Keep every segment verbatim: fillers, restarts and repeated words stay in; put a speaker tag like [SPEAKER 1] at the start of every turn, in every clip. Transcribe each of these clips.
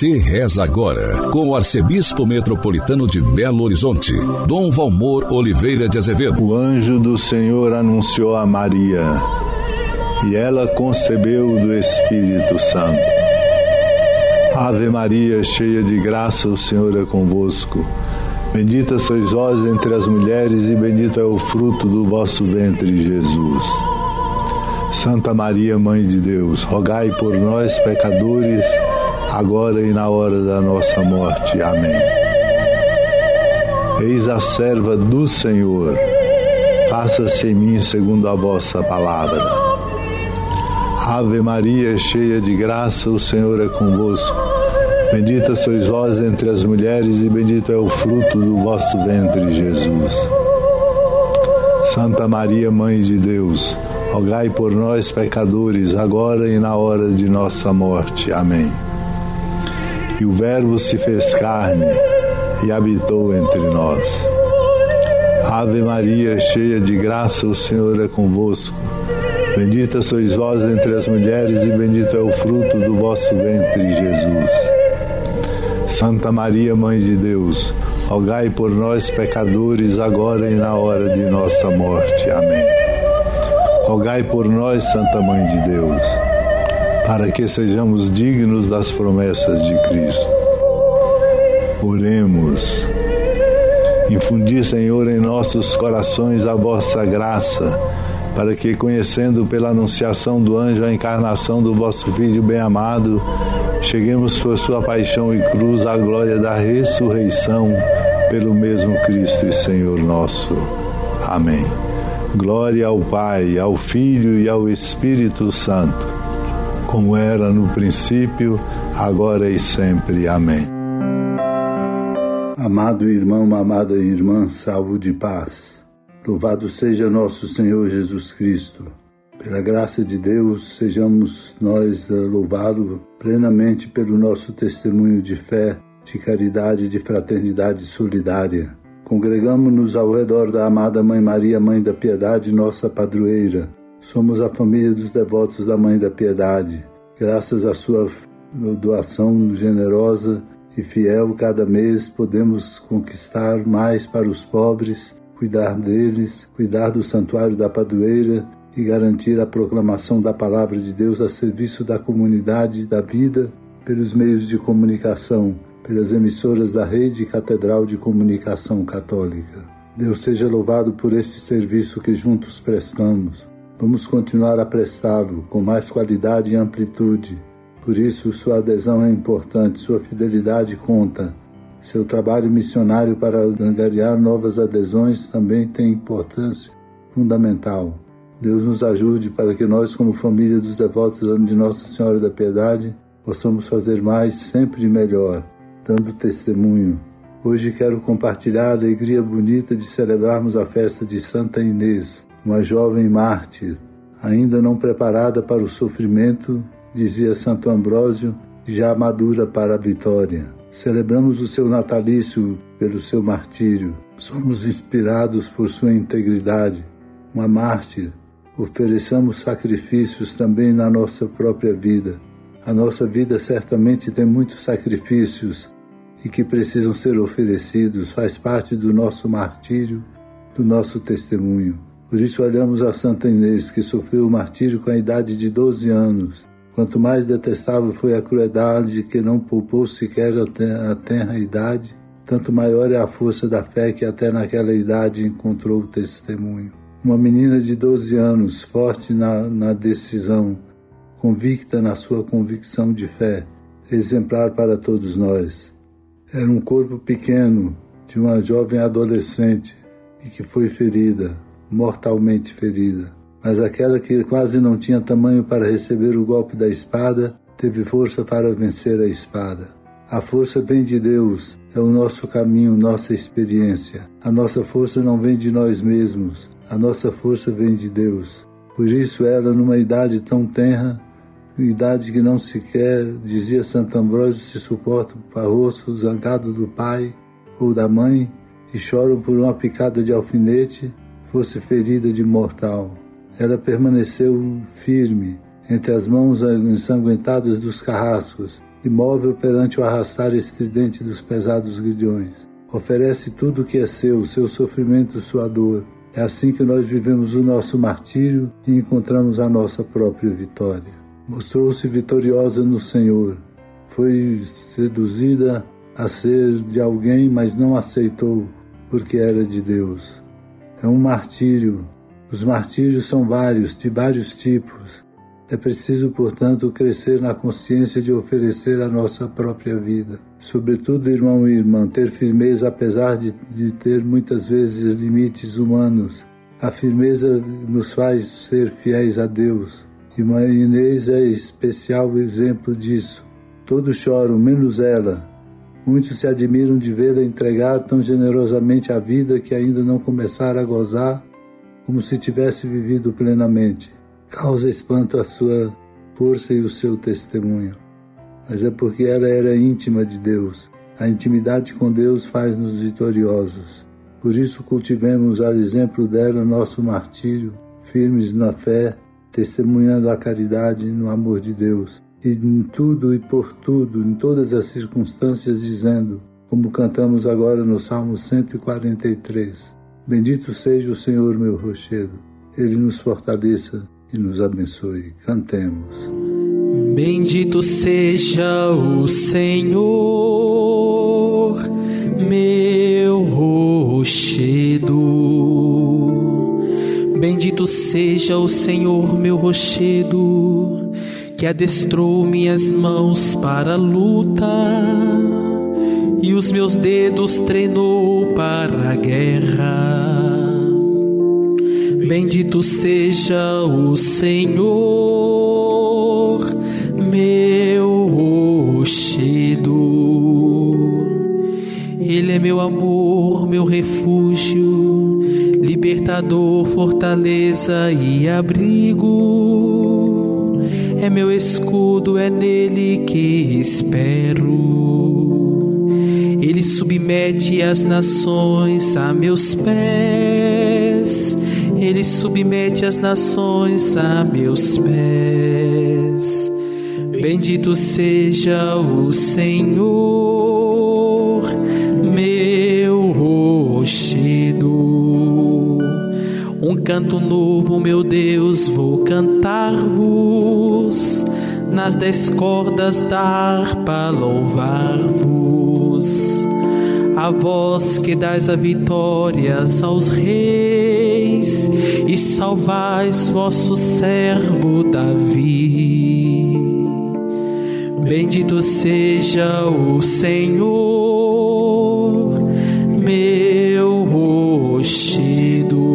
[SPEAKER 1] Você reza agora com o arcebispo metropolitano de Belo Horizonte, Dom Valmor Oliveira de Azevedo.
[SPEAKER 2] O anjo do Senhor anunciou a Maria, e ela concebeu do Espírito Santo. Ave Maria, cheia de graça, o Senhor é convosco. Bendita sois vós entre as mulheres, e bendito é o fruto do vosso ventre, Jesus. Santa Maria, Mãe de Deus, rogai por nós, pecadores, agora e na hora da nossa morte. Amém. Eis a serva do Senhor, faça-se em mim segundo a vossa palavra. Ave Maria, cheia de graça, o Senhor é convosco. Bendita sois vós entre as mulheres, e bendito é o fruto do vosso ventre, Jesus. Santa Maria, Mãe de Deus, rogai por nós, pecadores, agora e na hora de nossa morte. Amém. E o Verbo se fez carne e habitou entre nós. Ave Maria, cheia de graça, o Senhor é convosco. Bendita sois vós entre as mulheres, e bendito é o fruto do vosso ventre, Jesus. Santa Maria, Mãe de Deus, rogai por nós, pecadores, agora e na hora de nossa morte. Amém. Rogai por nós, Santa Mãe de Deus, para que sejamos dignos das promessas de Cristo. Oremos. Infundi, Senhor, em nossos corações a vossa graça, para que, conhecendo pela anunciação do anjo a encarnação do vosso Filho bem-amado, cheguemos por sua paixão e cruz à glória da ressurreição, pelo mesmo Cristo e Senhor nosso. Amém. Glória ao Pai, ao Filho e ao Espírito Santo, como era no princípio, agora e sempre. Amém.
[SPEAKER 3] Amado irmão, amada irmã, salvo de paz. Louvado seja nosso Senhor Jesus Cristo. Pela graça de Deus, sejamos nós louvados plenamente pelo nosso testemunho de fé, de caridade, de fraternidade solidária. Congregamos-nos ao redor da amada Mãe Maria, Mãe da Piedade, nossa padroeira. Somos a família dos devotos da Mãe da Piedade. Graças à sua doação generosa e fiel, cada mês podemos conquistar mais para os pobres, cuidar deles, cuidar do santuário da padroeira e garantir a proclamação da palavra de Deus a serviço da comunidade da vida pelos meios de comunicação, pelas emissoras da Rede Catedral de Comunicação Católica. Deus seja louvado por esse serviço que juntos prestamos. Vamos continuar a prestá-lo com mais qualidade e amplitude. Por isso, sua adesão é importante, sua fidelidade conta. Seu trabalho missionário para angariar novas adesões também tem importância fundamental. Deus nos ajude para que nós, como família dos devotos de Nossa Senhora da Piedade, possamos fazer mais, sempre melhor, dando testemunho. Hoje quero compartilhar a alegria bonita de celebrarmos a festa de Santa Inês, uma jovem mártir, ainda não preparada para o sofrimento, dizia Santo Ambrósio, já madura para a vitória. Celebramos o seu natalício pelo seu martírio. Somos inspirados por sua integridade. Uma mártir, ofereçamos sacrifícios também na nossa própria vida. A nossa vida certamente tem muitos sacrifícios e que precisam ser oferecidos, faz parte do nosso martírio, do nosso testemunho. Por isso olhamos a Santa Inês, que sofreu o martírio com a idade de doze anos. Quanto mais detestável foi a crueldade que não poupou sequer a tenra idade, tanto maior é a força da fé que até naquela idade encontrou o testemunho. Uma menina de doze anos, forte na, na decisão, convicta na sua convicção de fé, exemplar para todos nós. Era um corpo pequeno de uma jovem adolescente e que foi ferida, mortalmente ferida. Mas aquela que quase não tinha tamanho para receber o golpe da espada, teve força para vencer a espada. A força vem de Deus, é o nosso caminho, nossa experiência. A nossa força não vem de nós mesmos, a nossa força vem de Deus. Por isso ela, numa idade tão tenra, idade que não sequer, dizia Santo Ambrósio, se suporta o arroço zangado do pai ou da mãe, e choram por uma picada de alfinete, fosse ferida de mortal. Ela permaneceu firme entre as mãos ensanguentadas dos carrascos imóvel perante o arrastar estridente dos pesados grilhões. Oferece tudo o que é seu, seu sofrimento, sua dor. É assim que nós vivemos o nosso martírio e encontramos a nossa própria vitória. Mostrou-se vitoriosa no Senhor. Foi seduzida a ser de alguém, mas não aceitou, porque era de Deus. É um martírio. Os martírios são vários, de vários tipos. É preciso, portanto, crescer na consciência de oferecer a nossa própria vida. Sobretudo, irmão e irmã, ter firmeza apesar de, de ter muitas vezes limites humanos. A firmeza nos faz ser fiéis a Deus. E Mãe Inês é especial exemplo disso. Todos choram, menos ela. Muitos se admiram de vê-la entregar tão generosamente a vida que ainda não começara a gozar, como se tivesse vivido plenamente. Causa espanto a sua força e o seu testemunho. Mas é porque ela era íntima de Deus. A intimidade com Deus faz-nos vitoriosos. Por isso cultivemos, ao exemplo dela, nosso martírio, firmes na fé, testemunhando a caridade no amor de Deus. E em tudo e por tudo, em todas as circunstâncias, dizendo, como cantamos agora no Salmo cento e quarenta e três, bendito seja o Senhor meu rochedo, Ele nos fortaleça e nos abençoe. Cantemos.
[SPEAKER 4] Bendito seja o Senhor, meu rochedo. Bendito seja o Senhor, meu rochedo, que adestrou minhas mãos para a luta e os meus dedos treinou para a guerra. Bendito seja o Senhor, meu rochedo. Ele é meu amor, meu refúgio, libertador, fortaleza e abrigo. É meu escudo, é nele que espero. Ele submete as nações a meus pés. Ele submete as nações a meus pés. Bendito seja o Senhor, meu rochedo. Um canto novo, meu Deus, vou cantar-vos, nas dez cordas da harpa louvar-vos. A vós que dais a vitórias aos reis e salvais vosso servo Davi. Bendito seja o Senhor, meu rochedo.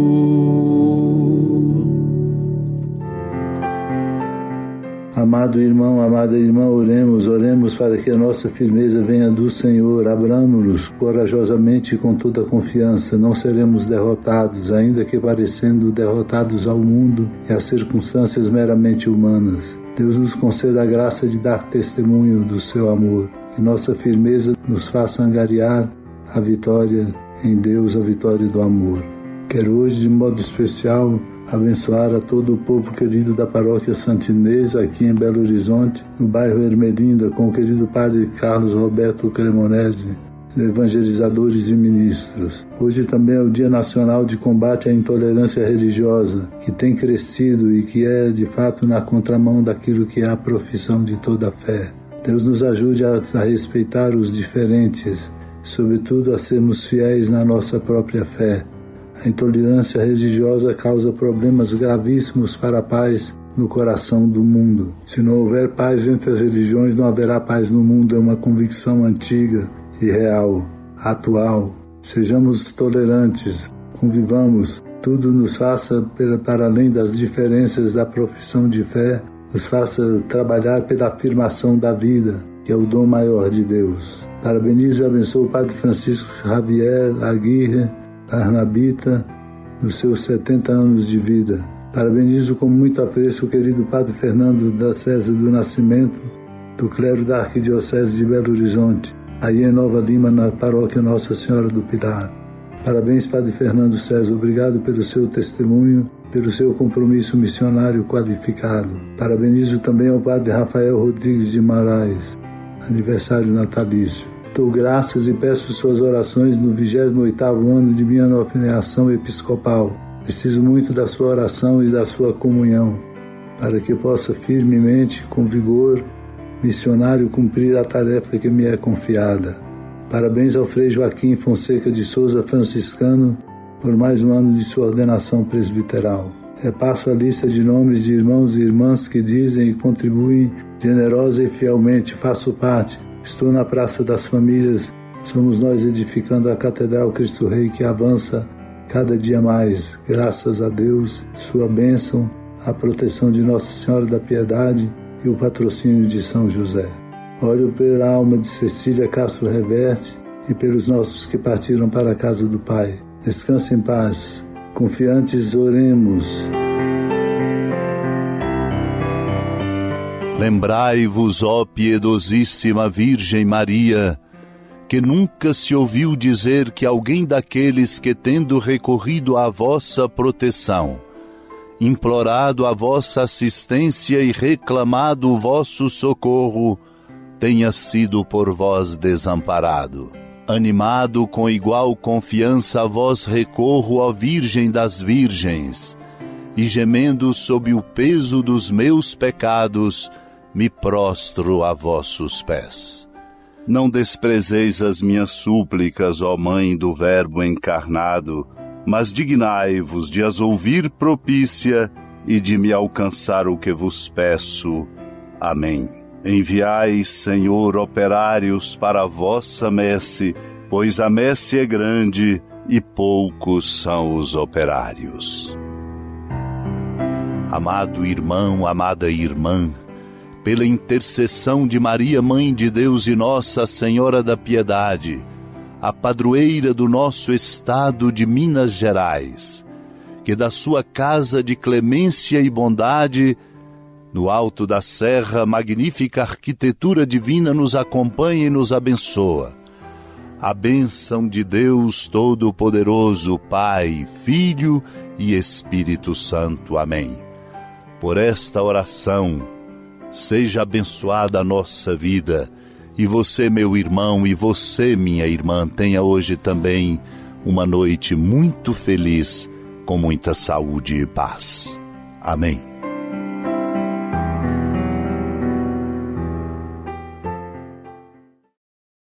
[SPEAKER 3] Amado irmão, amada irmã, oremos, oremos para que a nossa firmeza venha do Senhor. Abramo-nos corajosamente e com toda a confiança. Não seremos derrotados, ainda que parecendo derrotados ao mundo e às circunstâncias meramente humanas. Deus nos conceda a graça de dar testemunho do seu amor. E nossa firmeza nos faça angariar a vitória em Deus, a vitória do amor. Quero hoje, de modo especial, abençoar a todo o povo querido da paróquia Santa Inês, aqui em Belo Horizonte, no bairro Ermelinda, com o querido padre Carlos Roberto Cremonese, evangelizadores e ministros. Hoje também é o Dia Nacional de Combate à Intolerância Religiosa, que tem crescido e que é, de fato, na contramão daquilo que é a profissão de toda a fé. Deus nos ajude a, a respeitar os diferentes, sobretudo a sermos fiéis na nossa própria fé. A intolerância religiosa causa problemas gravíssimos para a paz no coração do mundo. Se não houver paz entre as religiões, não haverá paz no mundo. É uma convicção antiga e real, atual. Sejamos tolerantes, convivamos. Tudo nos faça para além das diferenças da profissão de fé, nos faça trabalhar pela afirmação da vida, que é o dom maior de Deus. Parabenizo e abençoo o Padre Francisco Javier Aguirre Arnabita, nos seus setenta anos de vida. Parabenizo com muito apreço o querido Padre Fernando da César do Nascimento, do clero da Arquidiocese de Belo Horizonte, aí em Nova Lima, na paróquia Nossa Senhora do Pilar. Parabéns, Padre Fernando César, obrigado pelo seu testemunho pelo seu compromisso missionário qualificado. Parabenizo também ao Padre Rafael Rodrigues de Moraes, aniversário natalício. Dou graças e peço suas orações no vigésimo oitavo ano de minha nomeação episcopal. Preciso muito da sua oração e da sua comunhão, para que possa firmemente, com vigor missionário, cumprir a tarefa que me é confiada. Parabéns ao Frei Joaquim Fonseca de Souza, franciscano, por mais um ano de sua ordenação presbiteral. Repasso a lista de nomes de irmãos e irmãs que dizem e contribuem generosa e fielmente. Faço parte. Estou na Praça das Famílias. Somos nós edificando a Catedral Cristo Rei que avança cada dia mais. Graças a Deus, sua bênção, a proteção de Nossa Senhora da Piedade e o patrocínio de São José. Oro pela alma de Cecília Castro Reverte e pelos nossos que partiram para a casa do Pai. Descanse em paz. Confiantes, oremos.
[SPEAKER 5] Lembrai-vos, ó piedosíssima Virgem Maria, que nunca se ouviu dizer que alguém daqueles que, tendo recorrido à vossa proteção, implorado a vossa assistência e reclamado o vosso socorro, tenha sido por vós desamparado. Animado com igual confiança a vós recorro, ó Virgem das Virgens, e gemendo sob o peso dos meus pecados, me prostro a vossos pés. Não desprezeis as minhas súplicas, ó Mãe do Verbo encarnado, mas dignai-vos de as ouvir propícia e de me alcançar o que vos peço. Amém. Enviai, Senhor, operários para a vossa messe, pois a messe é grande e poucos são os operários. Amado irmão, amada irmã, pela intercessão de Maria, Mãe de Deus e Nossa Senhora da Piedade, a padroeira do nosso estado de Minas Gerais, que da sua casa de clemência e bondade, no alto da serra, magnífica arquitetura divina nos acompanha e nos abençoa. A bênção de Deus Todo-Poderoso, Pai, Filho e Espírito Santo. Amém. Por esta oração, seja abençoada a nossa vida, e você, meu irmão, e você, minha irmã, tenha hoje também uma noite muito feliz, com muita saúde e paz. Amém.